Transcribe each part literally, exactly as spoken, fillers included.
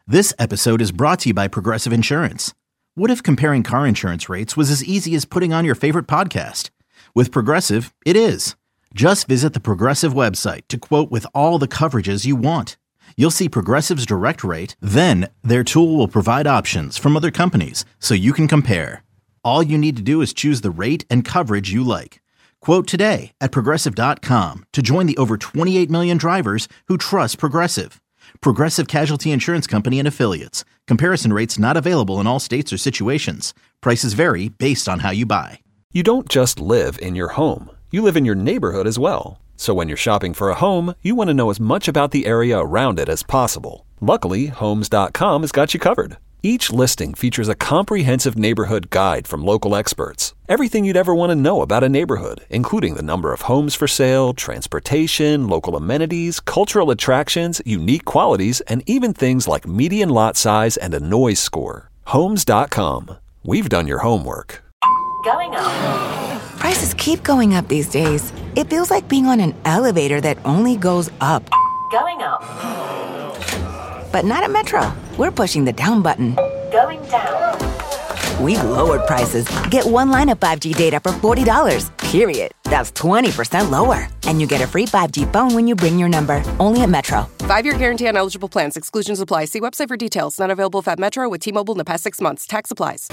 This episode is brought to you by Progressive Insurance. What if comparing car insurance rates was as easy as putting on your favorite podcast? With Progressive, it is. Just visit the Progressive website to quote with all the coverages you want. You'll see Progressive's direct rate, then their tool will provide options from other companies so you can compare. All you need to do is choose the rate and coverage you like. Quote today at progressive dot com to join the over twenty-eight million drivers who trust Progressive. Progressive Casualty Insurance Company and Affiliates. Comparison rates not available in all states or situations. Prices vary based on how you buy. You don't just live in your home. You live in your neighborhood as well. So when you're shopping for a home, you want to know as much about the area around it as possible. Luckily, Homes dot com has got you covered. Each listing features a comprehensive neighborhood guide from local experts. Everything you'd ever want to know about a neighborhood, including the number of homes for sale, transportation, local amenities, cultural attractions, unique qualities, and even things like median lot size and a noise score. Homes dot com. We've done your homework. Going up. Prices keep going up these days. It feels like being on an elevator that only goes up. Going up. But not at Metro. We're pushing the down button. Going down. We've lowered prices. Get one line of five G data for forty dollars, period. That's twenty percent lower. And you get a free five G phone when you bring your number. Only at Metro. Five-year guarantee on eligible plans. Exclusions apply. See website for details. Not available at Metro with T-Mobile in the past six months. Tax applies.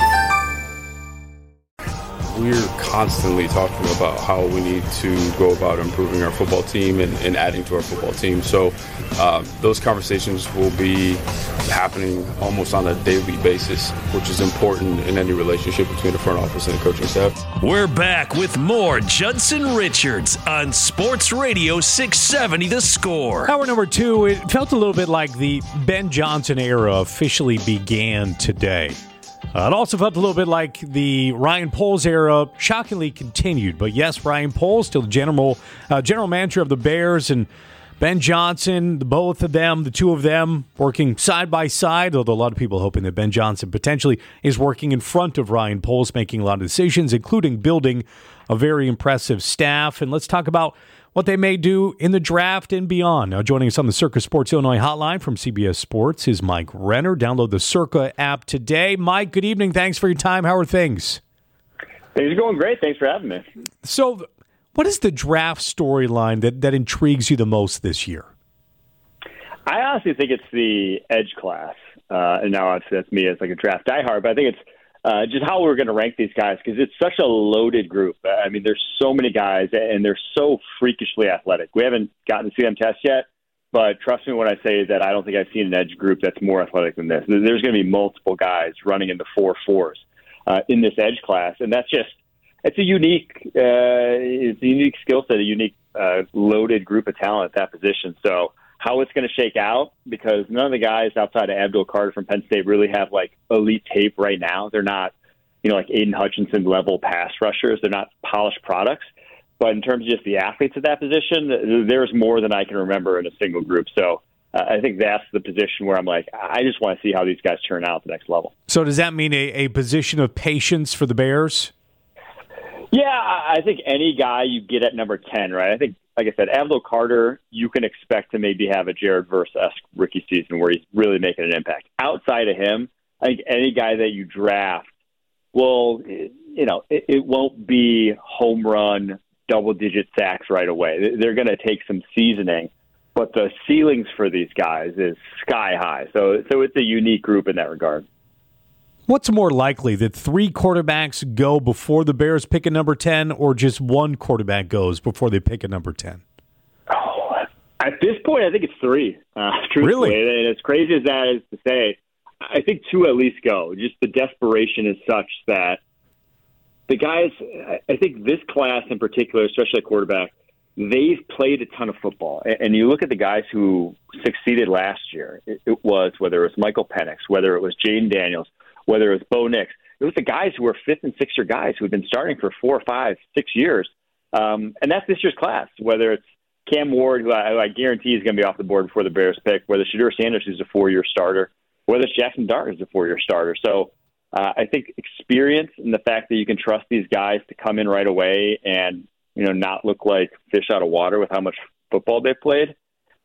We're constantly talking about how we need to go about improving our football team and, and adding to our football team. So uh, those conversations will be happening almost on a daily basis, which is important in any relationship between the front office and the coaching staff. We're back with more Judson Richards on Sports Radio six seventy The Score. Hour number two, it felt a little bit like the Ben Johnson era officially began today. Uh, it also felt a little bit like the Ryan Poles era shockingly continued. But yes, Ryan Poles, still the general, uh, general manager of the Bears, and Ben Johnson, the both of them, the two of them working side by side, although a lot of people hoping that Ben Johnson potentially is working in front of Ryan Poles, making a lot of decisions, including building a very impressive staff. And let's talk about what they may do in the draft and beyond. Now, joining us on the Circa Sports Illinois hotline from C B S Sports is Mike Renner. Download the Circa app today. Mike, good evening. Thanks for your time. How are things? Things are going great. Thanks for having me. So, what is the draft storyline that, that intrigues you the most this year? I honestly think it's the edge class. Uh, and now obviously that's me as like a draft diehard, but I think it's Uh, just how we're going to rank these guys, because it's such a loaded group. I mean, there's so many guys, and they're so freakishly athletic. We haven't gotten to see them test yet, but trust me when I say that I don't think I've seen an edge group that's more athletic than this. There's going to be multiple guys running in the four fours uh, in this edge class, and that's just it's a unique uh, it's a unique skill set, a unique uh, loaded group of talent at that position. So how it's going to shake out, because none of the guys outside of Abdul Carter from Penn State really have like elite tape right now. They're not, you know, like Aiden Hutchinson level pass rushers. They're not polished products. But in terms of just the athletes at that position, there's more than I can remember in a single group. So uh, I think that's the position where I'm like, I just want to see how these guys turn out at the next level. So does that mean a, a position of patience for the Bears? Yeah, I think any guy you get at number ten, right? I think, like I said, Abdul Carter, you can expect to maybe have a Jared Verse-esque rookie season where he's really making an impact. Outside of him, I think any guy that you draft, well, you know, it, it won't be home run, double-digit sacks right away. They're going to take some seasoning, but the ceilings for these guys is sky high. So, so it's a unique group in that regard. What's more likely, that three quarterbacks go before the Bears pick a number ten, or just one quarterback goes before they pick a number ten? Oh, at this point, I think it's three. Uh, truthfully, really? And as crazy as that is to say, I think two at least go. Just the desperation is such that the guys, I think this class in particular, especially at quarterback, they've played a ton of football. And you look at the guys who succeeded last year. It was, whether it was Michael Penix, whether it was Jaden Daniels, whether it was Bo Nix. It was the guys who were fifth and sixth year guys who had been starting for four, five, six years. Um, and that's this year's class, whether it's Cam Ward, who I, I guarantee is going to be off the board before the Bears pick, whether Shedeur Sanders, who's a four-year starter, whether it's Jackson Dart, who's a four-year starter. So uh, I think experience and the fact that you can trust these guys to come in right away and, you know, not look like fish out of water with how much football they've played,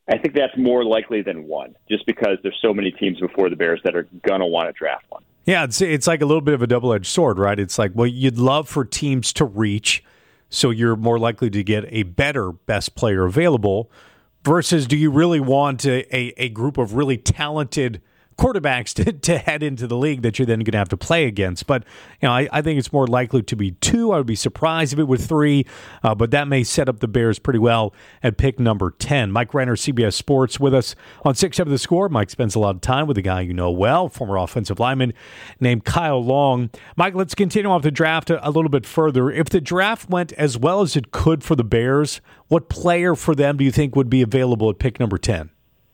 I think that's more likely than one, just because there's so many teams before the Bears that are going to want to draft one. Yeah, it's it's like a little bit of a double-edged sword, right? It's like, well, you'd love for teams to reach, so you're more likely to get a better best player available, versus do you really want a, a, a group of really talented quarterbacks to, to head into the league that you're then going to have to play against. But you know, I, I think it's more likely to be two. I would be surprised if it were three, uh, but that may set up the Bears pretty well at pick number ten. Mike Renner, C B S Sports, with us on six seven The Score. Mike spends a lot of time with a guy you know well, former offensive lineman named Kyle Long. Mike, let's continue off the draft a, a little bit further. If the draft went as well as it could for the Bears, what player for them do you think would be available at pick number ten?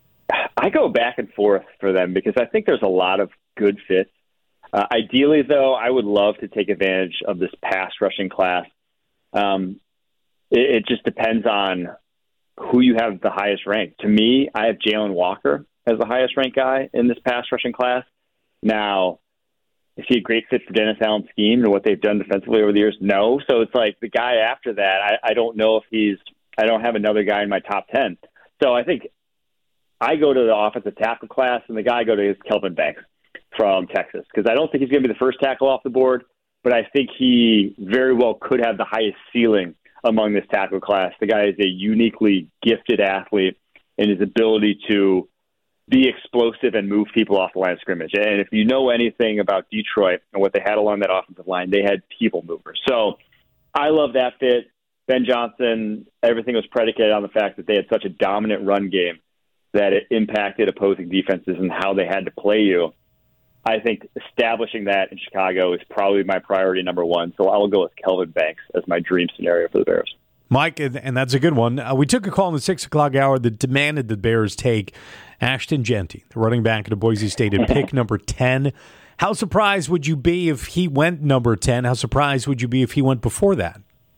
I go back and forth for them because I think there's a lot of good fits. Uh, ideally, though, I would love to take advantage of this pass rushing class. Um, it, it just depends on who you have the highest rank. To me, I have Jalen Walker as the highest ranked guy in this pass rushing class. Now, is he a great fit for Dennis Allen's scheme and what they've done defensively over the years? No. So it's like the guy after that, I, I don't know if he's – I don't have another guy in my top ten. So I think – I go to the offensive tackle class, and the guy I go to is Kelvin Banks from Texas, because I don't think he's going to be the first tackle off the board, but I think he very well could have the highest ceiling among this tackle class. The guy is a uniquely gifted athlete in his ability to be explosive and move people off the line of scrimmage. And if you know anything about Detroit and what they had along that offensive line, they had people movers. So I love that fit. Ben Johnson, everything was predicated on the fact that they had such a dominant run game that it impacted opposing defenses and how they had to play you. I think establishing that in Chicago is probably my priority number one. So I will go with Kelvin Banks as my dream scenario for the Bears. Mike, and that's a good one. Uh, we took a call in the six o'clock hour that demanded the Bears take Ashton Jeanty, the running back at Boise State, at pick number ten. How surprised would you be if he went number ten? How surprised would you be if he went before that?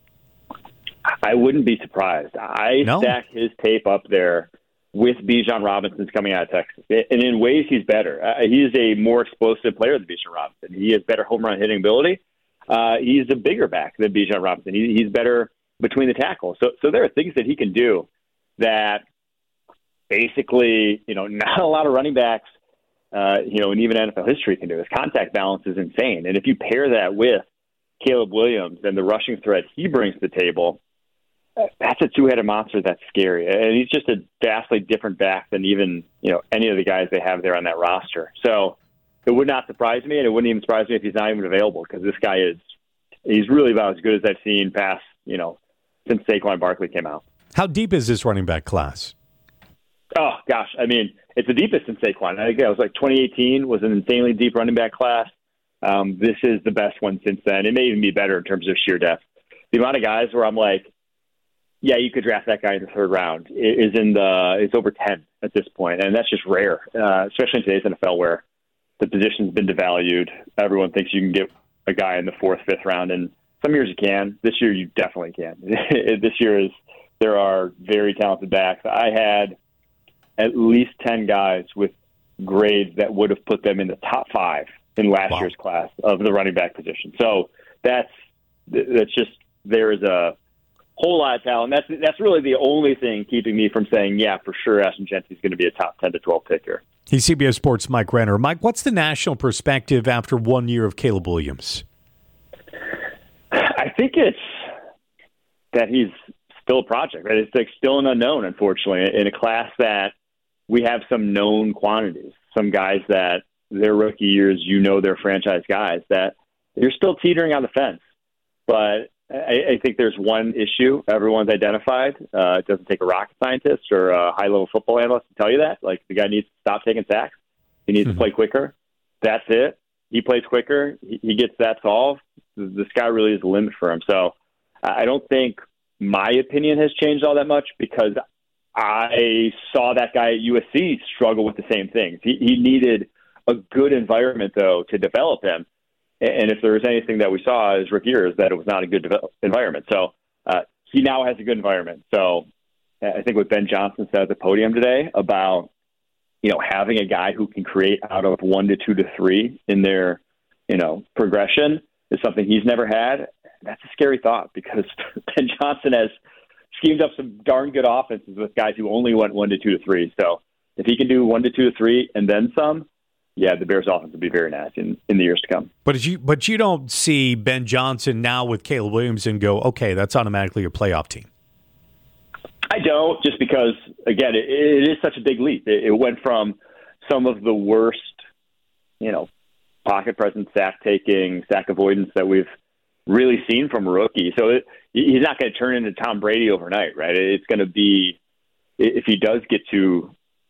I wouldn't be surprised. I no? stack his tape up there with Bijan Robinson's coming out of Texas. And in ways, he's better. Uh, he is a more explosive player than Bijan Robinson. He has better home run hitting ability. Uh, he's a bigger back than Bijan Robinson. He, he's better between the tackles. So, so there are things that he can do that basically, you know, not a lot of running backs, uh, you know, and even N F L history can do. His contact balance is insane. And if you pair that with Caleb Williams and the rushing threat he brings to the table, that's a two-headed monster that's scary. And he's just a vastly different back than even, you know, any of the guys they have there on that roster. So it would not surprise me, and it wouldn't even surprise me if he's not even available, because this guy is, he's really about as good as I've seen past, you know, since Saquon Barkley came out. How deep is this running back class? Oh, gosh. I mean, it's the deepest since Saquon. I think it was like twenty eighteen was an insanely deep running back class. Um, this is the best one since then. It may even be better in terms of sheer depth. The amount of guys where I'm like, yeah, you could draft that guy in the third round is in the, it's over ten at this point. And that's just rare, uh, especially in today's N F L where the position's been devalued. Everyone thinks you can get a guy in the fourth, fifth round. And some years you can. This year you definitely can. This year is, there are very talented backs. I had at least ten guys with grades that would have put them in the top five in last wow. year's class of the running back position. So that's, that's just, there is a whole lot of talent. That's that's really the only thing keeping me from saying, yeah, for sure, Ashton Jeanty is going to be a top ten to twelve pick here. He's C B S Sports' Mike Renner. Mike, what's the national perspective after one year of Caleb Williams? I think it's that he's still a project, right? It's like still an unknown, unfortunately, in a class that we have some known quantities, some guys that their rookie years, you know, they're franchise guys that you're still teetering on the fence. But I, I think there's one issue everyone's identified. Uh, it doesn't take a rocket scientist or a high-level football analyst to tell you that. Like, the guy needs to stop taking sacks. He needs mm-hmm. to play quicker. That's it. He plays quicker. He, he gets that solved. The, the sky really is the limit for him. So I don't think my opinion has changed all that much, because I saw that guy at U S C struggle with the same things. He, he needed a good environment, though, to develop him. And if there was anything that we saw as rookie year, is that it was not a good develop- environment. So uh, he now has a good environment. So I think what Ben Johnson said at the podium today about, you know, having a guy who can create out of one to two to three in their, you know, progression is something he's never had. That's a scary thought, because Ben Johnson has schemed up some darn good offenses with guys who only went one to two to three. So if he can do one to two to three and then some, yeah, the Bears' offense will be very nasty in, in the years to come. But you, but you don't see Ben Johnson now with Caleb Williams and go, okay, that's automatically your playoff team. I don't, just because, again, it, it is such a big leap. It, it went from some of the worst, you know, pocket presence, sack taking, sack avoidance that we've really seen from a rookie. So it, he's not going to turn into Tom Brady overnight, right? It's going to be, if he does get to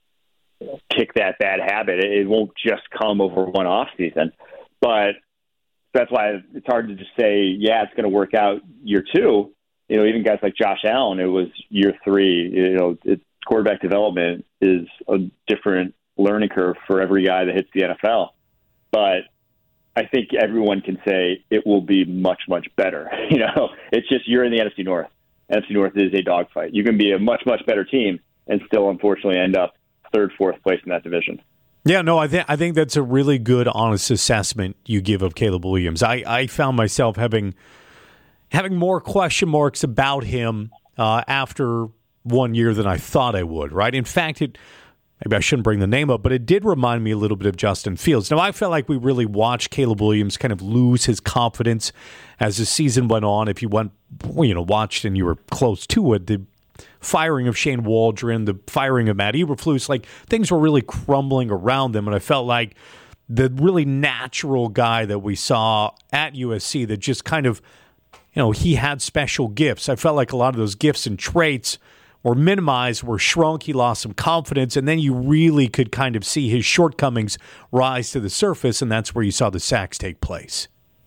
kick that bad habit, it won't just come over one off season. But that's why it's hard to just say, yeah, it's going to work out year two. You know, even guys like Josh Allen, it was year three. You know, it, quarterback development is a different learning curve for every guy that hits the N F L. But I think everyone can say it will be much, much better. You know, it's just you're in the N F C North. N F C North is a dogfight. You can be a much, much better team and still, unfortunately, end up third, fourth place in that division. Yeah, no, I think I think that's a really good, honest assessment you give of Caleb Williams. I, I found myself having having more question marks about him uh, after one year than I thought I would. Right? In fact, it maybe I shouldn't bring the name up, but it did remind me a little bit of Justin Fields. Now, I felt like we really watched Caleb Williams kind of lose his confidence as the season went on. If you went, you know, watched and you were close to it, the firing of Shane Waldron, the firing of Matt Eberflus, like things were really crumbling around them. And I felt like the really natural guy that we saw at U S C that just kind of, you know, he had special gifts. I felt like a lot of those gifts and traits were minimized, were shrunk. He lost some confidence. And then you really could kind of see his shortcomings rise to the surface. And that's where you saw the sacks take place.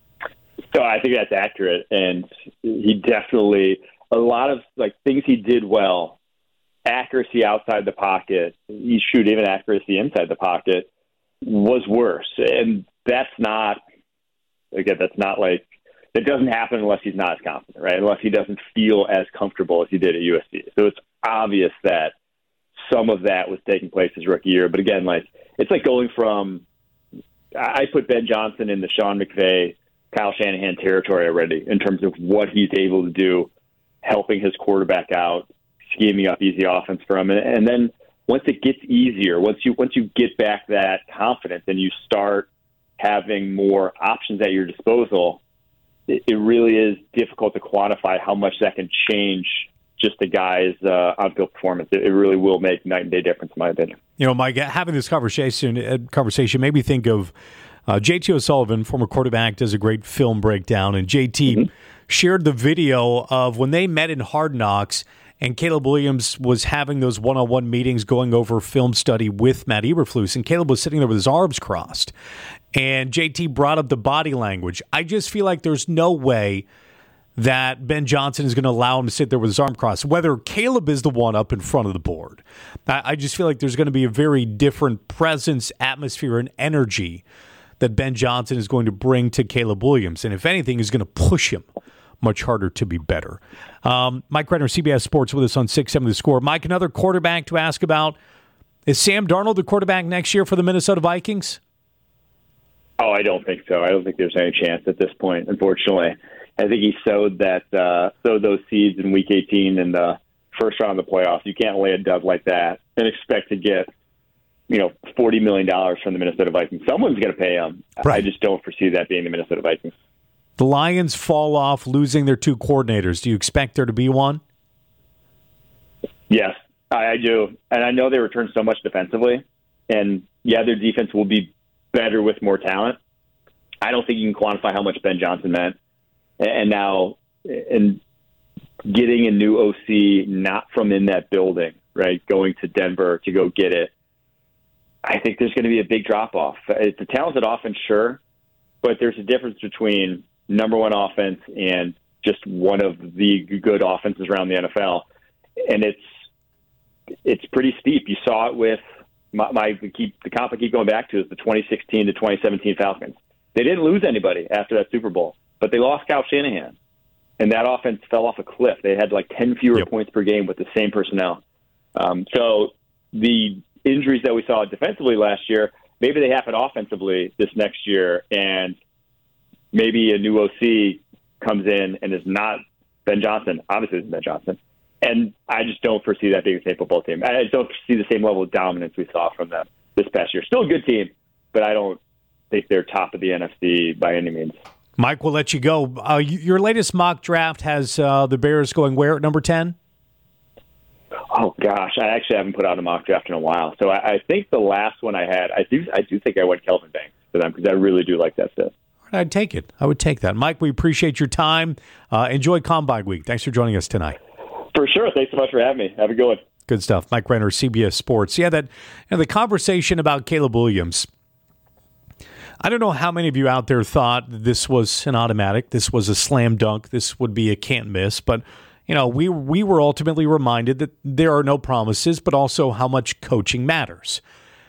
So I think that's accurate. And he definitely, a lot of like things he did well, accuracy outside the pocket, he shoot even accuracy inside the pocket was worse. And that's not, again, that's not like, it doesn't happen unless he's not as confident, right? Unless he doesn't feel as comfortable as he did at U S C. So it's obvious that some of that was taking place his rookie year. But again, like it's like going from, I put Ben Johnson in the Sean McVay, Kyle Shanahan territory already in terms of what he's able to do, helping his quarterback out, scheming up easy offense for him. And, and then once it gets easier, once you once you get back that confidence and you start having more options at your disposal, it, it really is difficult to quantify how much that can change just the guy's uh, on-field performance. It, it really will make night and day difference, in my opinion. You know, Mike, having this conversation uh, conversation made me think of uh, J T O'Sullivan, former quarterback, does a great film breakdown, and J T mm-hmm. shared the video of when they met in Hard Knocks, and Caleb Williams was having those one-on-one meetings going over film study with Matt Eberflus, and Caleb was sitting there with his arms crossed. And J T brought up the body language. I just feel like there's no way that Ben Johnson is going to allow him to sit there with his arm crossed, whether Caleb is the one up in front of the board. I, I just feel like there's going to be a very different presence, atmosphere, and energy that Ben Johnson is going to bring to Caleb Williams. And if anything, is going to push him much harder to be better. Um, Mike Renner, C B S Sports, with us on six seventy The Score. Mike, another quarterback to ask about. Is Sam Darnold the quarterback next year for the Minnesota Vikings? Oh, I don't think so. I don't think there's any chance at this point, unfortunately. I think he sowed that uh, sowed those seeds in Week eighteen in the first round of the playoffs. You can't lay a dud like that and expect to get, you know, forty million dollars from the Minnesota Vikings. Someone's going to pay him. Right. I just don't foresee that being the Minnesota Vikings. The Lions fall off, losing their two coordinators. Do you expect there to be one? Yes, I, I do. And I know they return so much defensively. And, yeah, their defense will be better with more talent. I don't think you can quantify how much Ben Johnson meant. And now, and getting a new O C not from in that building, right, going to Denver to go get it, I think there's going to be a big drop-off. It's a talented offense, sure, but there's a difference between number one offense and just one of the good offenses around the N F L. And it's it's pretty steep. You saw it with my, my keep, the comp I keep going back to is the twenty sixteen to twenty seventeen Falcons. They didn't lose anybody after that Super Bowl, but they lost Kyle Shanahan. And that offense fell off a cliff. They had like ten fewer yep. points per game with the same personnel. Um, so the injuries that we saw defensively last year, maybe they happen offensively this next year, and maybe a new O C comes in and is not Ben Johnson. Obviously, it's Ben Johnson. and I just don't foresee that being the same football team. I just don't see the same level of dominance we saw from them this past year. Still a good team, but I don't think they're top of the N F C by any means. Mike, we'll let you go. Uh, your latest mock draft has uh, the Bears going where at number ten? Oh gosh, I actually haven't put out a mock draft in a while. So I, I think the last one I had, I do, I do think I went Kelvin Banks for them because I really do like that fit. I'd take it. I would take that. Mike, we appreciate your time. Uh, enjoy Combine Week. Thanks for joining us tonight. For sure. Thanks so much for having me. Have a good one. Good stuff. Mike Renner, C B S Sports. Yeah, that you know, the conversation about Caleb Williams. I don't know how many of you out there thought this was an automatic, this was a slam dunk, this would be a can't miss, but you know, we we were ultimately reminded that there are no promises, but also how much coaching matters.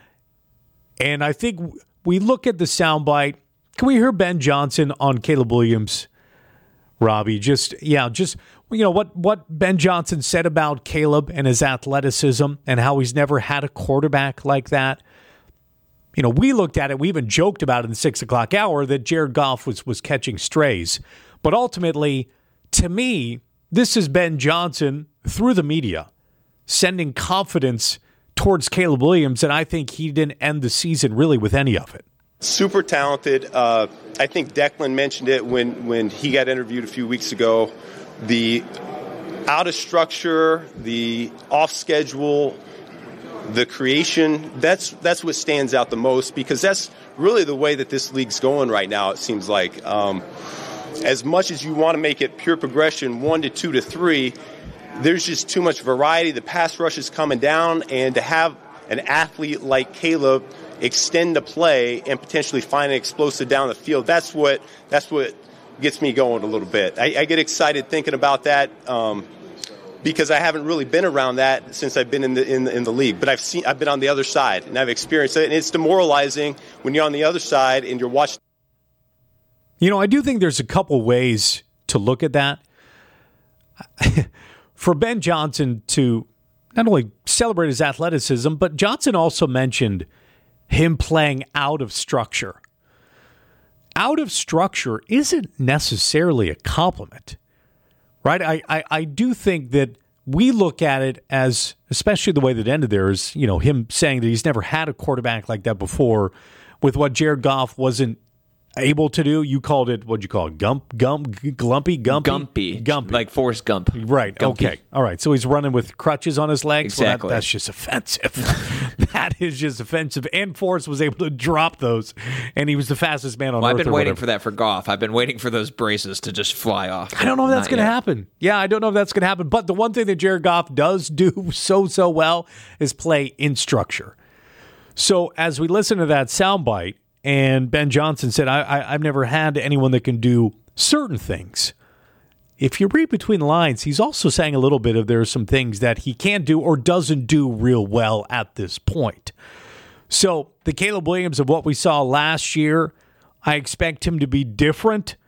And I think we look at the soundbite. Can we hear Ben Johnson on Caleb Williams, Robbie? Just yeah, just you know what what Ben Johnson said about Caleb and his athleticism and how he's never had a quarterback like that. You know, we looked at it, we even joked about it in the six o'clock hour that Jared Goff was, was catching strays. But ultimately, to me, this is Ben Johnson through the media sending confidence towards Caleb Williams, and I think he didn't end the season really with any of it. Super talented. Uh, I think Declan mentioned it when, when he got interviewed a few weeks ago. The out of structure, the off schedule, the creation, that's that's what stands out the most because that's really the way that this league's going right now, it seems like. Um, as much as you want to make it pure progression, one to two to three, there's just too much variety. The pass rush is coming down, and to have an athlete like Caleb extend the play and potentially find an explosive down the field, that's what that's what gets me going a little bit. I, I get excited thinking about that. Um, Because I haven't really been around that since I've been in the in the, in the league, but I've seen I've been on the other side and I've experienced it, and it's demoralizing when you're on the other side and you're watching. You know, I do think there's a couple ways to look at that. For Ben Johnson to not only celebrate his athleticism, but Johnson also mentioned him playing out of structure. Out of structure isn't necessarily a compliment. Right, I, I, I do think that we look at it as, especially the way that ended there, is you know him saying that he's never had a quarterback like that before, with what Jared Goff wasn't able to do. You called it, what'd you call it? Gump, gump, glumpy, gumpy? Gumpy. Gumpy. Like Forrest Gump. Right, Gumpy. Okay. All right, so he's running with crutches on his legs? Exactly. Well, that, that's just offensive. That is just offensive. And Forrest was able to drop those, and he was the fastest man on well, earth. I've been waiting whatever. for that for Goff. I've been waiting for those braces to just fly off. I don't know if that's going to yet. happen. Yeah, I don't know if that's going to happen. But the one thing that Jared Goff does do so, so well is play in structure. So as we listen to that soundbite, and Ben Johnson said, I, I, I've never had anyone that can do certain things. If you read between the lines, he's also saying a little bit of there are some things that he can't do or doesn't do real well at this point. So the Caleb Williams of what we saw last year, I expect him to be different.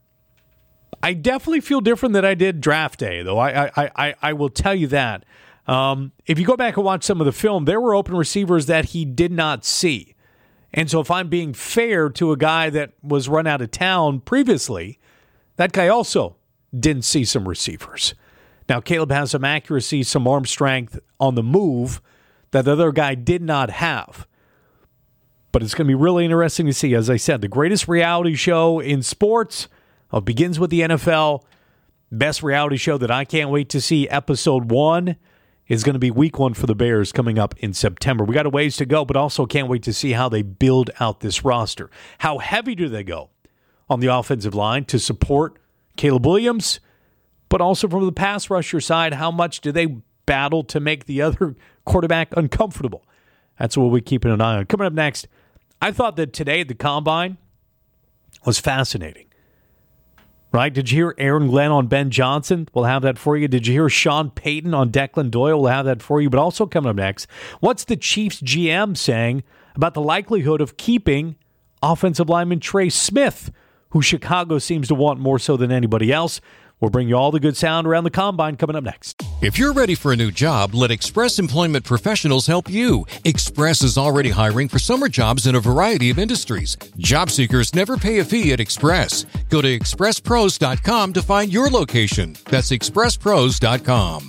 I definitely feel different than I did draft day, though. I I I, I will tell you that. Um, if you go back and watch some of the film, there were open receivers that he did not see. And so if I'm being fair to a guy that was run out of town previously, that guy also didn't see some receivers. Now, Caleb has some accuracy, some arm strength on the move that the other guy did not have. But it's going to be really interesting to see. As I said, the greatest reality show in sports uh, begins with the N F L. Best reality show that I can't wait to see, episode one, is going to be week one for the Bears coming up in September. We got a ways to go, but also can't wait to see how they build out this roster. How heavy do they go on the offensive line to support Caleb Williams, but also from the pass rusher side, how much do they battle to make the other quarterback uncomfortable? That's what we're keeping an eye on. Coming up next, I thought that today the Combine was fascinating. Right? Did you hear Aaron Glenn on Ben Johnson? We'll have that for you. Did you hear Sean Payton on Declan Doyle? We'll have that for you. But also coming up next, what's the Chiefs G M saying about the likelihood of keeping offensive lineman Trey Smith, who Chicago seems to want more so than anybody else? We'll bring you all the good sound around the Combine coming up next. If you're ready for a new job, let Express Employment Professionals help you. Express is already hiring for summer jobs in a variety of industries. Job seekers never pay a fee at Express. Go to express pros dot com to find your location. That's express pros dot com.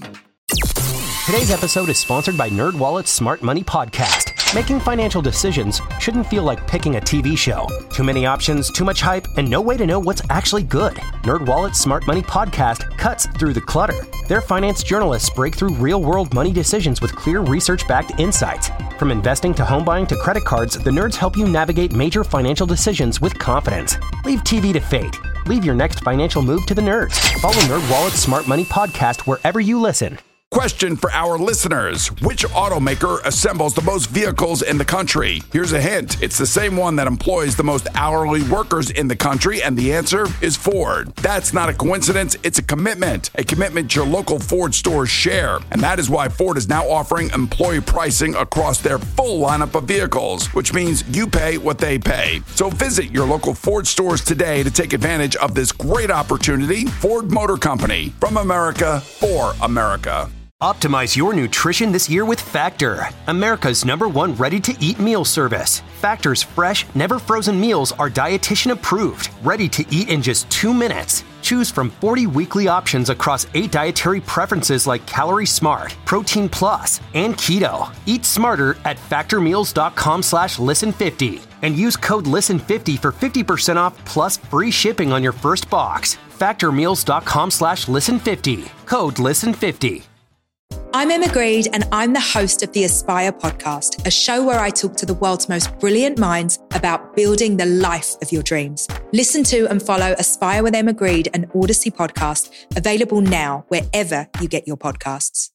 Today's episode is sponsored by NerdWallet's Smart Money Podcast. Making financial decisions shouldn't feel like picking a T V show. Too many options, too much hype, and no way to know what's actually good. NerdWallet's Smart Money Podcast cuts through the clutter. Their finance journalists break through real-world money decisions with clear research-backed insights. From investing to home buying to credit cards, the nerds help you navigate major financial decisions with confidence. Leave T V to fate. Leave your next financial move to the nerds. Follow NerdWallet's Smart Money Podcast wherever you listen. Question for our listeners. Which automaker assembles the most vehicles in the country? Here's a hint. It's the same one that employs the most hourly workers in the country, and the answer is Ford. That's not a coincidence. It's a commitment. A commitment your local Ford stores share. And that is why Ford is now offering employee pricing across their full lineup of vehicles, which means you pay what they pay. So visit your local Ford stores today to take advantage of this great opportunity. Ford Motor Company. From America, for America. Optimize your nutrition this year with Factor, America's number one ready-to-eat meal service. Factor's fresh, never-frozen meals are dietitian approved, ready to eat in just two minutes. Choose from forty weekly options across eight dietary preferences like Calorie Smart, Protein Plus, and Keto. Eat smarter at factormeals.com slash listen50 and use code listen fifty for fifty percent off plus free shipping on your first box. Factormeals.com slash listen50. Code listen fifty. I'm Emma Greed, and I'm the host of the Aspire podcast, a show where I talk to the world's most brilliant minds about building the life of your dreams. Listen to and follow Aspire with Emma Greed, an Odyssey podcast, available now wherever you get your podcasts.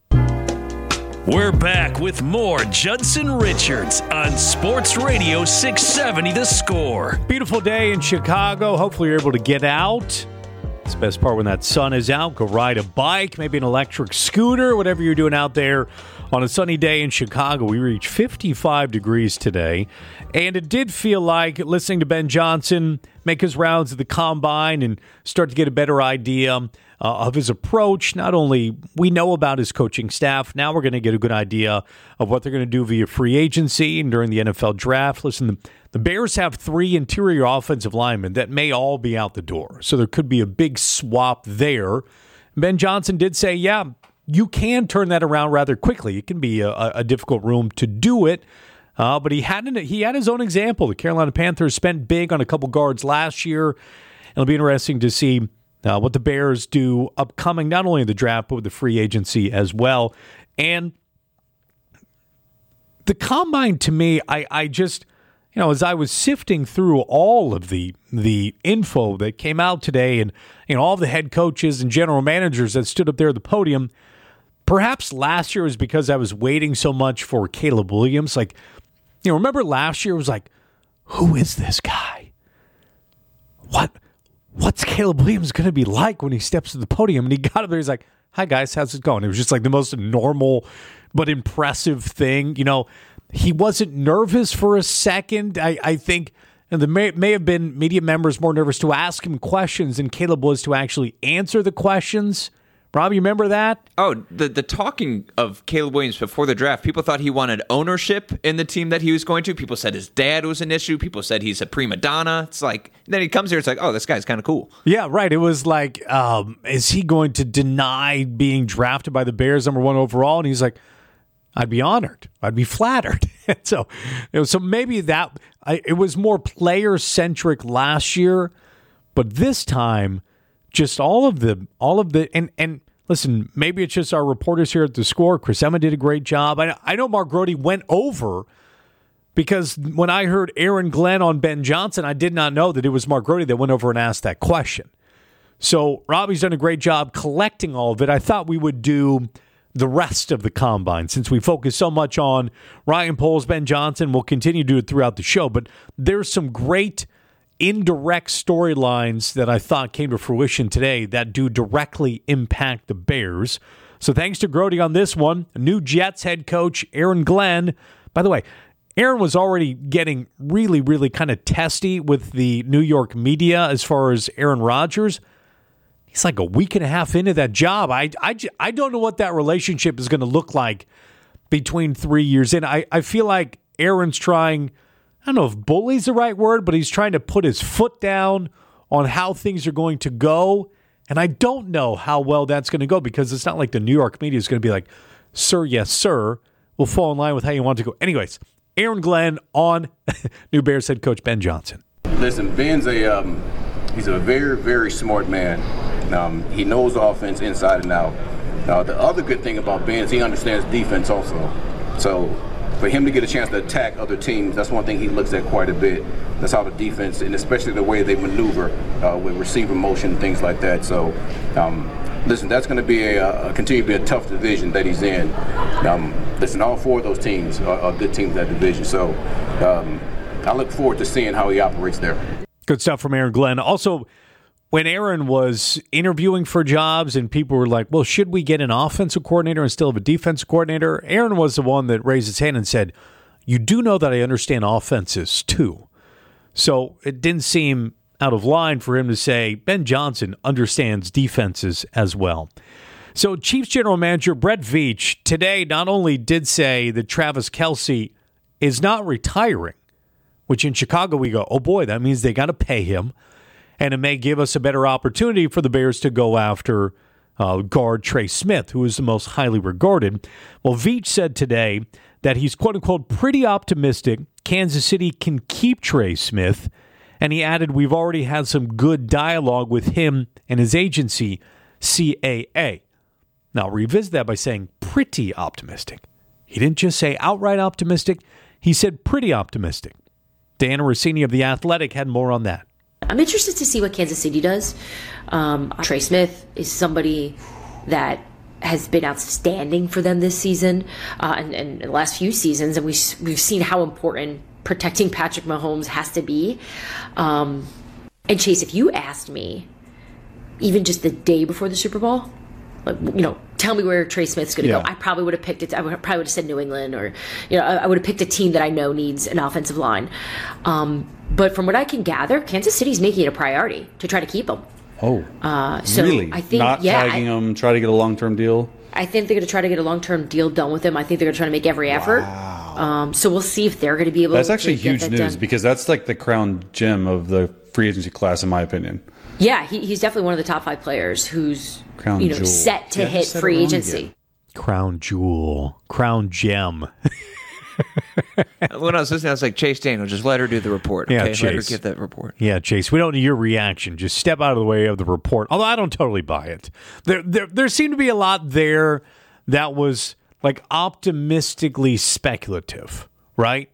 We're back with more Judson Richards on Sports Radio six seventy The Score. Beautiful day in Chicago. Hopefully you're able to get out. It's the best part when that sun is out. Go ride a bike, maybe an electric scooter, whatever you're doing out there on a sunny day in Chicago. We reached fifty-five degrees today, and it did feel like listening to Ben Johnson make his rounds at the Combine and start to get a better idea uh, of his approach. Not only we know about his coaching staff, now we're going to get a good idea of what they're going to do via free agency and during the N F L draft. Listen, the, the Bears have three interior offensive linemen that may all be out the door, so there could be a big swap there. Ben Johnson did say, yeah, you can turn that around rather quickly. It can be a, a difficult room to do it. Uh, but he had an, he had his own example. The Carolina Panthers spent big on a couple guards last year. It'll be interesting to see uh, what the Bears do upcoming, not only in the draft, but with the free agency as well. And the Combine, to me, I, I just, you know, as I was sifting through all of the the info that came out today and, you know, all the head coaches and general managers that stood up there at the podium, perhaps last year was because I was waiting so much for Caleb Williams. Like, you know, remember last year it was like, who is this guy? What, what's Caleb Williams going to be like when he steps to the podium? And he got up there, he's like, hi guys, how's it going? It was just like the most normal but impressive thing. You know, he wasn't nervous for a second. I, I think and there may, may have been media members more nervous to ask him questions than Caleb was to actually answer the questions. Rob, you remember that? Oh, the the talking of Caleb Williams before the draft, people thought he wanted ownership in the team that he was going to. People said his dad was an issue. People said he's a prima donna. It's like, then he comes here, it's like, oh, this guy's kind of cool. Yeah, right. It was like, um, is he going to deny being drafted by the Bears number one overall? And he's like, I'd be honored. I'd be flattered. so, you know, so maybe that, I, it was more player-centric last year, but this time, just all of the, all of the, and, and listen, maybe it's just our reporters here at The Score. Chris Emma did a great job. I, I know Mark Grody went over because when I heard Aaron Glenn on Ben Johnson, I did not know that it was Mark Grody that went over and asked that question. So Robbie's done a great job collecting all of it. I thought we would do the rest of the Combine since we focus so much on Ryan Poles, Ben Johnson. We'll continue to do it throughout the show, but there's some great indirect storylines that I thought came to fruition today that do directly impact the Bears. So thanks to Grody on this one. New Jets head coach Aaron Glenn. By the way, Aaron was already getting really, really kind of testy with the New York media as far as Aaron Rodgers. He's like a week and a half into that job. I, I, I don't know what that relationship is going to look like between three years in. I, I feel like Aaron's trying, I don't know if bully's the right word, but he's trying to put his foot down on how things are going to go. And I don't know how well that's going to go because it's not like the New York media is going to be like, sir, yes, sir, will fall in line with how you want to go. Anyways, Aaron Glenn on new Bears head coach Ben Johnson. Listen, Ben's a um, he's a very, very smart man. Um, he knows offense inside and out. Uh, the other good thing about Ben is he understands defense also. So for him to get a chance to attack other teams, that's one thing he looks at quite a bit. That's how the defense, and especially the way they maneuver uh, with receiver motion and things like that. So, um, listen, that's going to be a, a continue to be a tough division that he's in. Um, listen, all four of those teams are, are good teams in that division. So, um, I look forward to seeing how he operates there. Good stuff from Aaron Glenn. Also, when Aaron was interviewing for jobs and people were like, well, should we get an offensive coordinator instead of a defensive coordinator? Aaron was the one that raised his hand and said, you do know that I understand offenses too. So it didn't seem out of line for him to say Ben Johnson understands defenses as well. So Chiefs general manager Brett Veach today not only did say that Travis Kelce is not retiring, which in Chicago we go, oh boy, that means they got to pay him. And it may give us a better opportunity for the Bears to go after uh, guard Trey Smith, who is the most highly regarded. Well, Veach said today that he's, quote-unquote, pretty optimistic Kansas City can keep Trey Smith. And he added, we've already had some good dialogue with him and his agency, C A A. Now, revisit that by saying pretty optimistic. He didn't just say outright optimistic. He said pretty optimistic. Diana Rossini of The Athletic had more on that. I'm interested to see what Kansas City does. Um, Trey Smith is somebody that has been outstanding for them this season uh, and, and the last few seasons, and we, we've seen how important protecting Patrick Mahomes has to be. Um, and Chase, if you asked me, even just the day before the Super Bowl, like, you know, tell me where Trey Smith's going to Yeah. go, I probably would have picked it. I would, probably would have said New England, or you know, I, I would have picked a team that I know needs an offensive line. Um, but from what I can gather, Kansas City's making it a priority to try to keep him. Oh, Uh, so really? I think, Not yeah, tagging I, him, try to get a long-term deal? I think they're going to try to get a long-term deal done with him. I think they're going to try to make every effort. Um, so we'll see if they're going to be able. That's to actually get huge that news done. because that's like the crown gem of the free agency class, in my opinion. Yeah, he, he's definitely one of the top five players who's Crown you know jewel. set to Yeah, hit just said it free wrong agency. again. Crown jewel, crown gem. When I was listening, I was like, Chase Daniel, just let her do the report. Yeah, Okay, let her Chase. get that report. Yeah, Chase, we don't need your reaction. Just step out of the way of the report. Although I don't totally buy it. There, there, there seemed to be a lot there that was like optimistically speculative, right?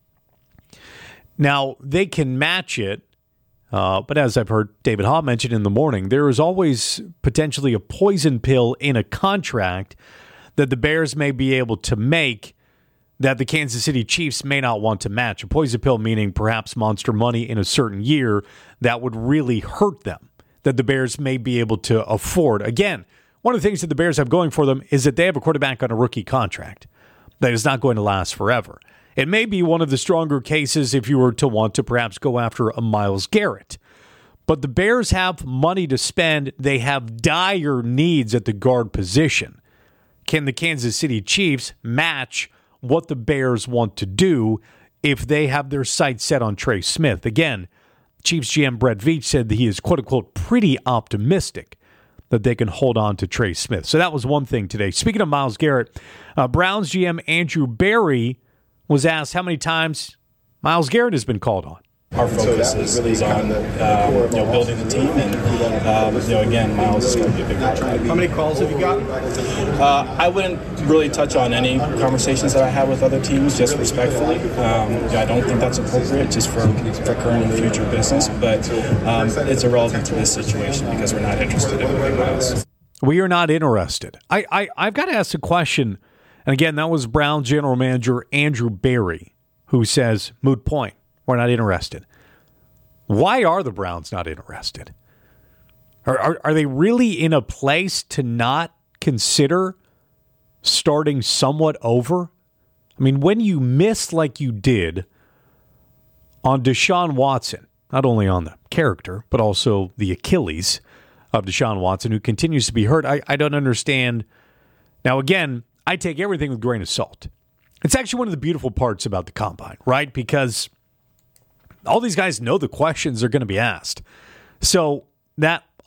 Now, they can match it, uh, but as I've heard David Haw mention in the morning, there is always potentially a poison pill in a contract that the Bears may be able to make that the Kansas City Chiefs may not want to match. A poison pill meaning perhaps monster money in a certain year that would really hurt them, that the Bears may be able to afford. Again, one of the things that the Bears have going for them is that they have a quarterback on a rookie contract that is not going to last forever. It may be one of the stronger cases if you were to want to perhaps go after a Myles Garrett. But the Bears have money to spend. They have dire needs at the guard position. Can the Kansas City Chiefs match what the Bears want to do if they have their sights set on Trey Smith? Again, Chiefs G M Brett Veach said that he is, quote-unquote, pretty optimistic that they can hold on to Trey Smith. So that was one thing today. Speaking of Myles Garrett, uh, Browns G M Andrew Berry was asked how many times Myles Garrett has been called on. Our focus is, is on um, you know, building the team, and um, you know, again, Myles is going to be a big part of that. How many calls have you gotten? Uh, I wouldn't really touch on any conversations that I have with other teams, just respectfully. Um, I don't think that's appropriate, just for, for current and future business. But um, it's irrelevant to this situation because we're not interested in moving Myles. We are not interested. I, I I've got to ask a question, and again, that was Brown general manager Andrew Berry, who says, moot point. We're not interested. Why are the Browns not interested? Are, are, are they really in a place to not consider starting somewhat over? I mean, when you miss like you did on Deshaun Watson, not only on the character, but also the Achilles of Deshaun Watson, who continues to be hurt, I, I don't understand. Now, again, I take everything with a grain of salt. It's actually one of the beautiful parts about the Combine, right? Because all these guys know the questions are going to be asked. So that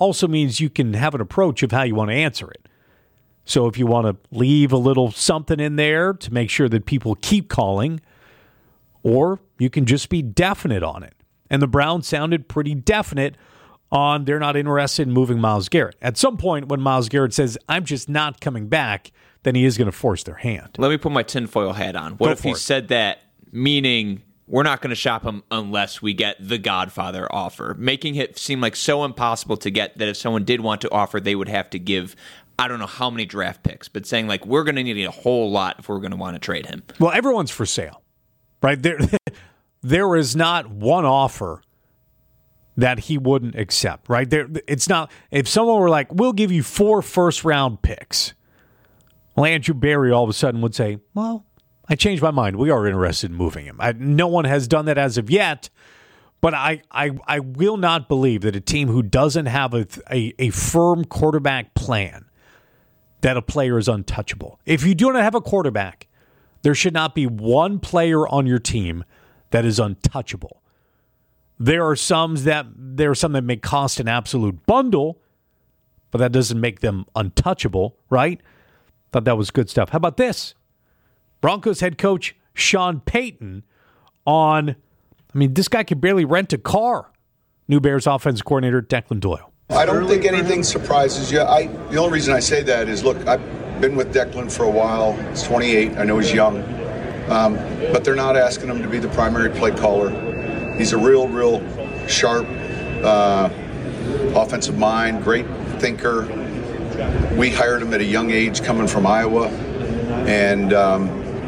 also means you can have an approach of how you want to answer it. So if you want to leave a little something in there to make sure that people keep calling, or you can just be definite on it. And the Browns sounded pretty definite on they're not interested in moving Myles Garrett. At some point when Myles Garrett says, I'm just not coming back, then he is going to force their hand. Let me put my tinfoil hat on. What Go if he for it. said that, meaning we're not going to shop him unless we get the Godfather offer, making it seem like so impossible to get that if someone did want to offer, they would have to give, I don't know how many draft picks, but saying like we're going to need a whole lot if we're going to want to trade him. Well, everyone's for sale, right? There, there is not one offer that he wouldn't accept, right? There, it's not, if someone were like, we'll give you four first-round picks, well, Andrew Berry all of a sudden would say, well, I changed my mind. We are interested in moving him. I, no one has done that as of yet, but I, I, I will not believe that a team who doesn't have a, a, a firm quarterback plan, that a player is untouchable. If you do not have a quarterback, there should not be one player on your team that is untouchable. There are some that there are some that may cost an absolute bundle, but that doesn't make them untouchable, right? Thought that was good stuff. How about this? Broncos head coach Sean Payton on, I mean, this guy could barely rent a car. New Bears offensive coordinator Declan Doyle. I don't think anything surprises you. I the only reason I say that is, look, I've been with Declan for a while. He's twenty-eight. I know he's young. Um, but they're not asking him to be the primary play caller. He's a real, real sharp uh, offensive mind, great thinker. We hired him at a young age coming from Iowa. And um,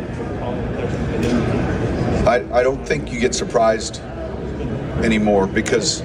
I, I don't think you get surprised anymore because,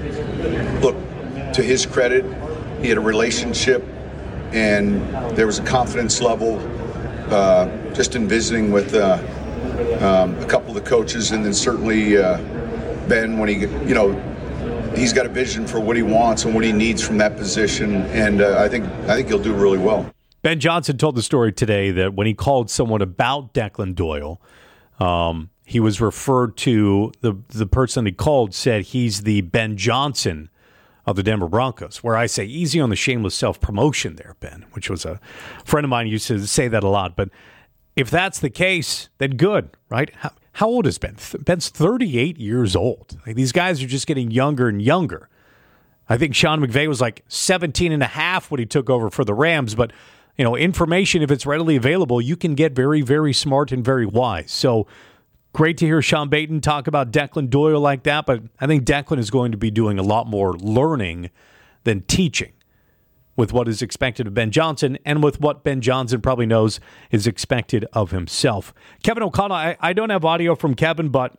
look, to his credit, he had a relationship and there was a confidence level uh, just in visiting with uh, um, a couple of the coaches, and then certainly uh, Ben, when he, you know, he's got a vision for what he wants and what he needs from that position, and uh, I think I think he'll do really well. Ben Johnson told the story today that when he called someone about Declan Doyle, um, he was referred to, the the person he called said he's the Ben Johnson of the Denver Broncos, where I say easy on the shameless self-promotion there, Ben, which was a friend of mine used to say that a lot. But if that's the case, then good, right? How, how old is Ben? Ben's thirty-eight years old. Like, these guys are just getting younger and younger. I think Sean McVay was like seventeen and a half when he took over for the Rams, but you know, information, if it's readily available, you can get very, very smart and very wise. So great to hear Sean Payton talk about Declan Doyle like that, but I think Declan is going to be doing a lot more learning than teaching with what is expected of Ben Johnson and with what Ben Johnson probably knows is expected of himself. Kevin O'Connell, I, I don't have audio from Kevin, but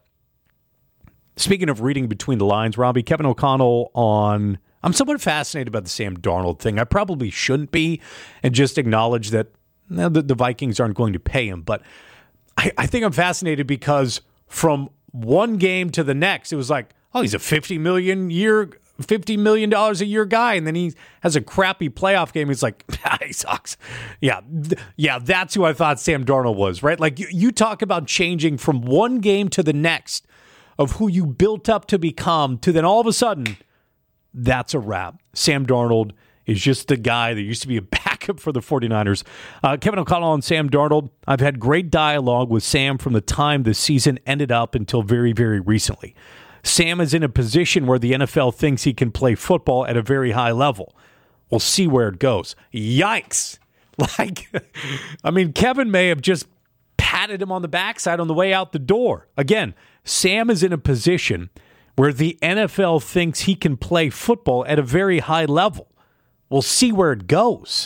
speaking of reading between the lines, Robbie, Kevin O'Connell on, I'm somewhat fascinated about the Sam Darnold thing. I probably shouldn't be and just acknowledge that no, the, the Vikings aren't going to pay him, but I, I think I'm fascinated because from one game to the next, it was like, oh, he's a fifty million year, fifty million dollars a year guy, and then he has a crappy playoff game. He's like, ah, he sucks. Yeah, th- yeah, that's who I thought Sam Darnold was, right? Like you, you talk about changing from one game to the next of who you built up to become to then all of a sudden, that's a wrap. Sam Darnold is just the guy that used to be a backup for the 49ers. Uh, Kevin O'Connell and Sam Darnold, I've had great dialogue with Sam from the time the season ended up until very, very recently. Sam is in a position where the N F L thinks he can play football at a very high level. We'll see where it goes. Yikes. Like, I mean, Kevin may have just patted him on the backside on the way out the door. Again, Sam is in a position where the N F L thinks he can play football at a very high level. We'll see where it goes.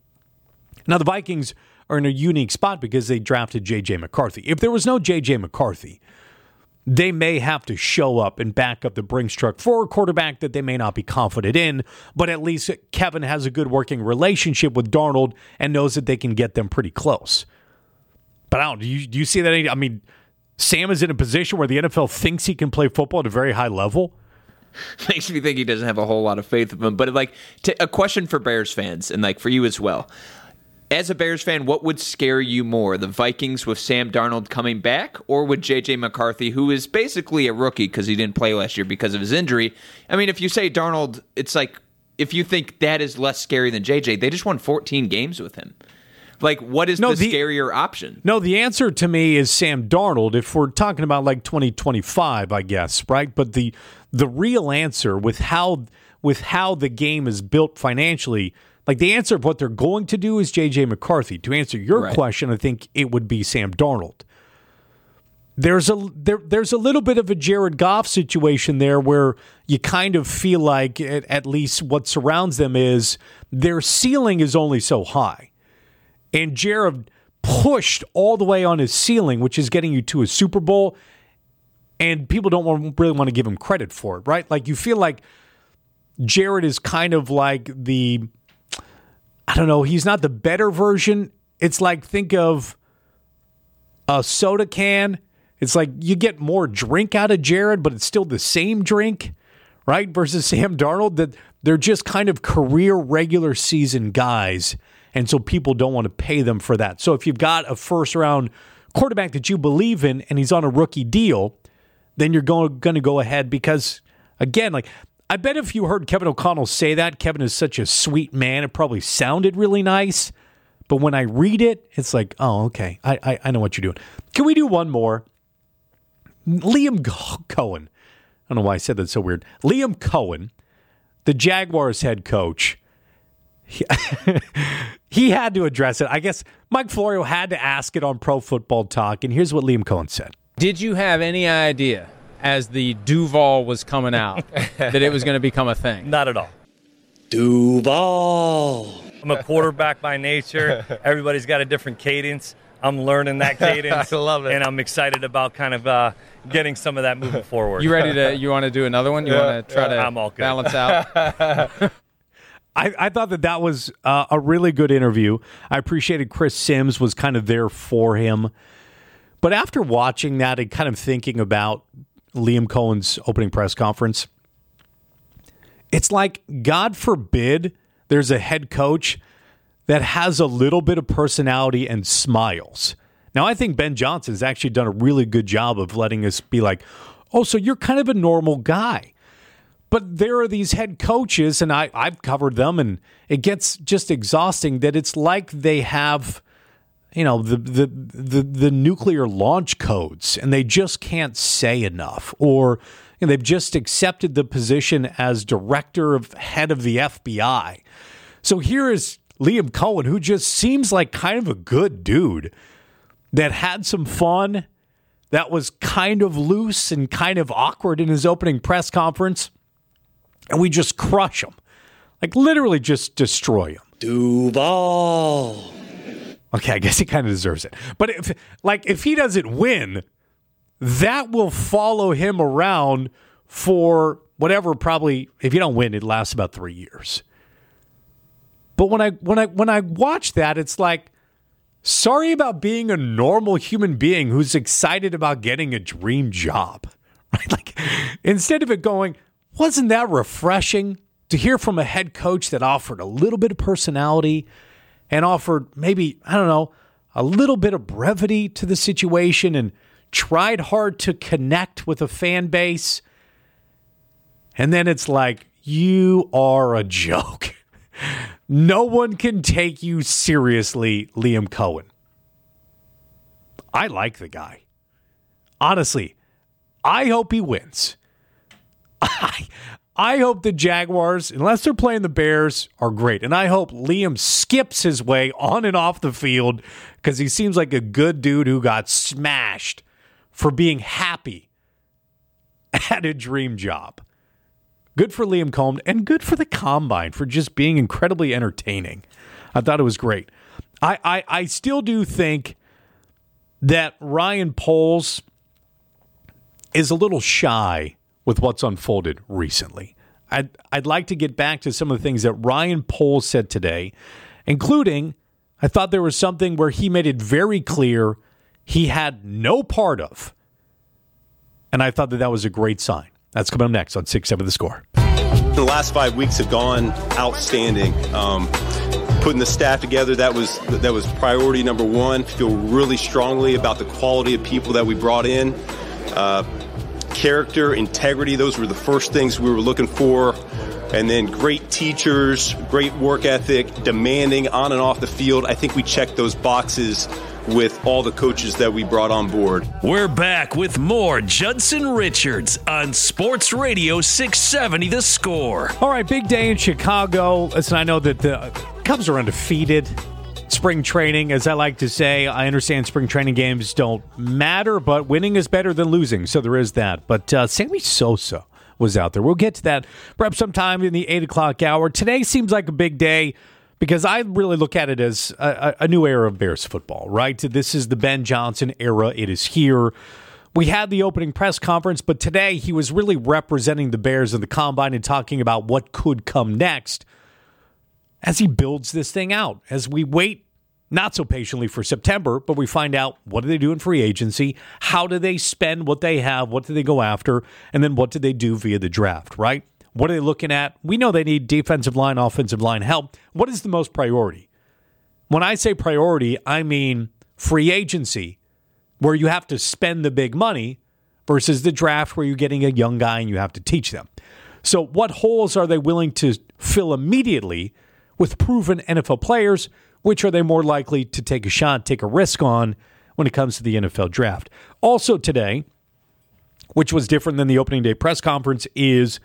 Now, the Vikings are in a unique spot because they drafted J J. McCarthy. If there was no J J. McCarthy, they may have to show up and back up the Brinks truck for a quarterback that they may not be confident in, but at least Kevin has a good working relationship with Darnold and knows that they can get them pretty close. But I don't, do you, do you see that? I mean, Sam is in a position where the N F L thinks he can play football at a very high level. Makes me think he doesn't have a whole lot of faith in him. But like, t- a question for Bears fans, and like for you as well. As a Bears fan, what would scare you more, the Vikings with Sam Darnold coming back, or with J J. McCarthy, who is basically a rookie because he didn't play last year because of his injury? I mean, if you say Darnold, it's like if you think that is less scary than J J, they just won fourteen games with him. Like, what is no, the, the scarier option? No, the answer to me is Sam Darnold, if we're talking about like twenty twenty-five, I guess, right? But the the real answer with how with how the game is built financially, like the answer of what they're going to do is J J McCarthy. To answer your Right. question, I think it would be Sam Darnold. There's a there, there's a little bit of a Jared Goff situation there where you kind of feel like at, at least what surrounds them is their ceiling is only so high. And Jared pushed all the way on his ceiling, which is getting you to a Super Bowl, and people don't want, really want to give him credit for it, right? Like you feel like Jared is kind of like the, I don't know, he's not the better version. It's like think of a soda can. It's like you get more drink out of Jared, but it's still the same drink, right? Versus Sam Darnold, that they're just kind of career regular season guys. And so people don't want to pay them for that. So if you've got a first round quarterback that you believe in and he's on a rookie deal, then you're going, going to go ahead because, again, like I bet if you heard Kevin O'Connell say that, Kevin is such a sweet man, it probably sounded really nice. But when I read it, it's like, oh, okay, I, I, I know what you're doing. Can we do one more? Liam Cohen. I don't know why I said that so weird. Liam Cohen, the Jaguars head coach, he, he had to address it. I guess Mike Florio had to ask it on Pro Football Talk, and here's what Liam Cohen said. Did you have any idea as the Duval was coming out that it was going to become a thing? Not at all. Duval. I'm a quarterback by nature. Everybody's got a different cadence. I'm learning that cadence. I love it. And I'm excited about kind of uh, getting some of that moving forward. You ready to, you want to do another one? You yeah, want to try yeah, to I'm all good. balance out? I, I thought that that was uh, a really good interview. I appreciated Chris Sims was kind of there for him. But after watching that and kind of thinking about Liam Cohen's opening press conference, it's like, God forbid there's a head coach that has a little bit of personality and smiles. Now, I think Ben Johnson's actually done a really good job of letting us be like, oh, so you're kind of a normal guy. But there are these head coaches, and I, I've covered them, and it gets just exhausting that it's like they have, you know, the, the the the nuclear launch codes, and they just can't say enough. Or you know, they've just accepted the position as director of head of the F B I. So here is Liam Cohen, who just seems like kind of a good dude that had some fun, that was kind of loose and kind of awkward in his opening press conference. And we just crush him. Like, literally just destroy him. Duval. Okay, I guess he kind of deserves it. But, if, like, if he doesn't win, that will follow him around for whatever, probably, if you don't win, it lasts about three years. But when I when I, when I watch that, it's like, sorry about being a normal human being who's excited about getting a dream job. Right? Like, instead of it going, wasn't that refreshing to hear from a head coach that offered a little bit of personality and offered maybe, I don't know, a little bit of brevity to the situation and tried hard to connect with a fan base? And then it's like, you are a joke. No one can take you seriously, Liam Cohen. I like the guy. Honestly, I hope he wins. I, I hope the Jaguars, unless they're playing the Bears, are great. And I hope Liam skips his way on and off the field because he seems like a good dude who got smashed for being happy at a dream job. Good for Liam Cohen and good for the Combine for just being incredibly entertaining. I thought it was great. I, I, I still do think that Ryan Poles is a little shy with what's unfolded recently. I'd, I'd like to get back to some of the things that Ryan Poles said today, including I thought there was something where he made it very clear he had no part of. And I thought that that was a great sign. That's coming up next on six seven The Score. The last five weeks have gone outstanding. Um, putting the staff together, that was that was priority number one. Feel really strongly about the quality of people that we brought in. Uh, character, integrity. Those were the first things we were looking for. And then great teachers, great work ethic, demanding on and off the field. I think we checked those boxes with all the coaches that we brought on board. We're back with more Judson Richards on Sports Radio six seventy The Score. All right, big day in Chicago. Listen, I know that the Cubs are undefeated. Spring training, as I like to say, I understand spring training games don't matter, but winning is better than losing, so there is that. But uh, Sammy Sosa was out there. We'll get to that perhaps sometime in the eight o'clock hour. Today seems like a big day because I really look at it as a, a new era of Bears football, right? This is the Ben Johnson era. It is here. We had the opening press conference, but today he was really representing the Bears in the combine and talking about what could come next as he builds this thing out, as we wait not so patiently for September, but we find out what do they do in free agency, how do they spend what they have, what do they go after, and then what do they do via the draft, right? What are they looking at? We know they need defensive line, offensive line help. What is the most priority? When I say priority, I mean free agency, where you have to spend the big money, versus the draft where you're getting a young guy and you have to teach them. So what holes are they willing to fill immediately with proven N F L players? Which are they more likely to take a shot, take a risk on when it comes to the N F L draft? Also today, which was different than the opening day press conference, is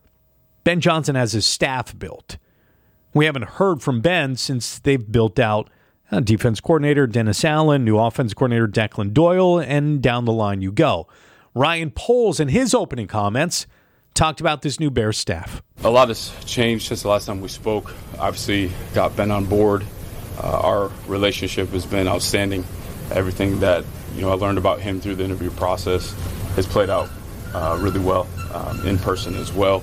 Ben Johnson has his staff built. We haven't heard from Ben since they've built out a defense coordinator, Dennis Allen, new offense coordinator, Declan Doyle, and down the line you go. Ryan Poles, in his opening comments, talked about this new Bears staff. A lot has changed since the last time we spoke. Obviously, got Ben on board. Uh, our relationship has been outstanding. Everything that you know I learned about him through the interview process has played out uh, really well um, in person as well.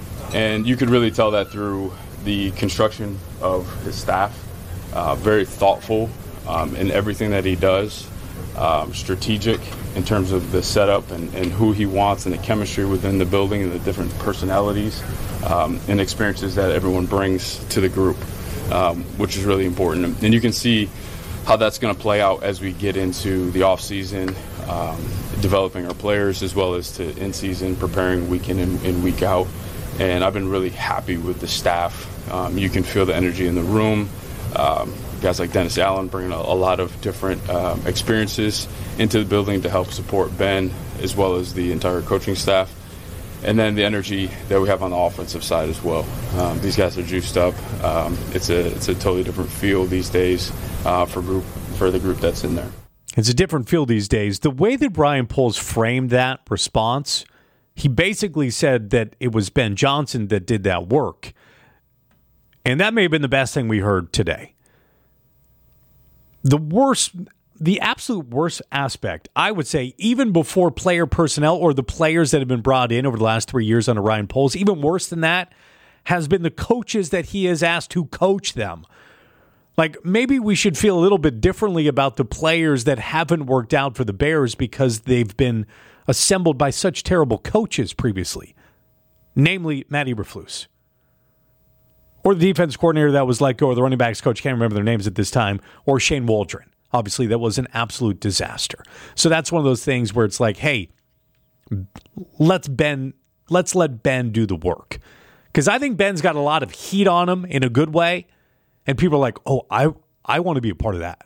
And you could really tell that through the construction of his staff. Uh, very thoughtful um, in everything that he does. Um, strategic in terms of the setup and, and who he wants and the chemistry within the building and the different personalities um, and experiences that everyone brings to the group. Um, which is really important. And you can see how that's going to play out as we get into the offseason, um, developing our players as well as to in-season, preparing week in and, and week out. And I've been really happy with the staff. Um, you can feel the energy in the room. Um, guys like Dennis Allen bringing a, a lot of different um, experiences into the building to help support Ben as well as the entire coaching staff. And then the energy that we have on the offensive side as well. Um, these guys are juiced up. Um, it's a it's a totally different feel these days uh, for group for the group that's in there. It's a different feel these days. The way that Ryan Poles framed that response, he basically said that it was Ben Johnson that did that work. And that may have been the best thing we heard today. The worst... The absolute worst aspect, I would say, even before player personnel or the players that have been brought in over the last three years under Ryan Poles, even worse than that, has been the coaches that he has asked to coach them. Like, maybe we should feel a little bit differently about the players that haven't worked out for the Bears because they've been assembled by such terrible coaches previously, namely Matt Eberflus. Or the defense coordinator that was let go, or the running backs coach, can't remember their names at this time, or Shane Waldron. Obviously, that was an absolute disaster. So that's one of those things where it's like, hey, let's Ben, let's let Ben do the work. Because I think Ben's got a lot of heat on him in a good way. And people are like, oh, I, I want to be a part of that.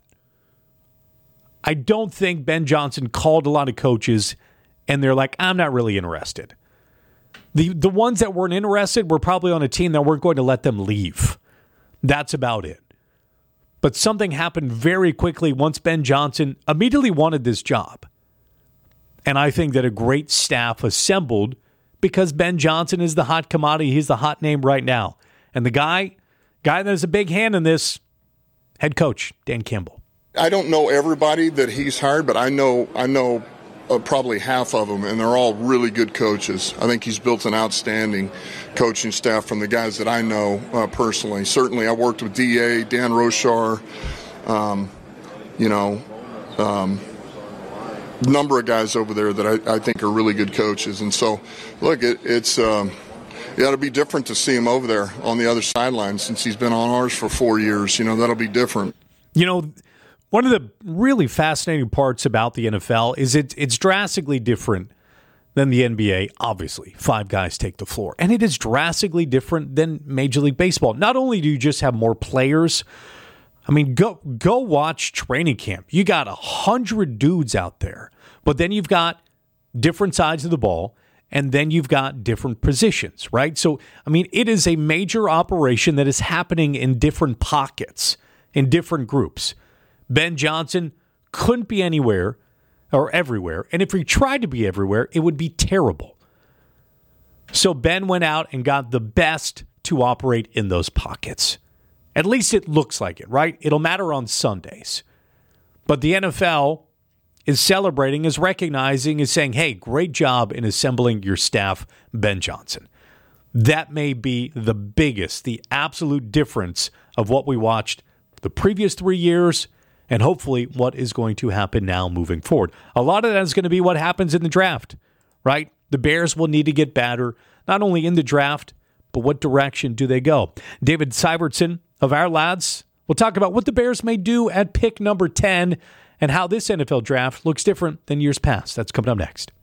I don't think Ben Johnson called a lot of coaches and they're like, I'm not really interested. The, the ones that weren't interested were probably on a team that weren't going to let them leave. That's about it. But something happened very quickly once Ben Johnson immediately wanted this job. And I think that a great staff assembled because Ben Johnson is the hot commodity. He's the hot name right now. And the guy, guy that has a big hand in this, head coach, Dan Campbell. I don't know everybody that he's hired, but I know I know uh, probably half of them, and they're all really good coaches. I think he's built an outstanding coaching staff from the guys that I know uh, personally. Certainly, I worked with D A, Dan Rochar, um, you know, um, number of guys over there that I, I think are really good coaches. And so, look, it, it's um, it ought to be different to see him over there on the other sideline since he's been on ours for four years. You know, that'll be different. You know, one of the really fascinating parts about the N F L is it, it's drastically different than the N B A, obviously. Five guys take the floor. And it is drastically different than Major League Baseball. Not only do you just have more players, I mean, go go watch training camp. You got a hundred dudes out there, but then you've got different sides of the ball, and then you've got different positions, right? So, I mean, it is a major operation that is happening in different pockets, in different groups. Ben Johnson couldn't be anywhere or everywhere, and if he tried to be everywhere, it would be terrible. So Ben went out and got the best to operate in those pockets. At least it looks like it, right? It'll matter on Sundays. But the N F L is celebrating, is recognizing, is saying, hey, great job in assembling your staff, Ben Johnson. That may be the biggest, the absolute difference of what we watched the previous three years and hopefully what is going to happen now moving forward. A lot of that is going to be what happens in the draft, right? The Bears will need to get better, not only in the draft, but what direction do they go? David Syvertson of Our Lads will talk about what the Bears may do at pick number ten and how this N F L draft looks different than years past. That's coming up next.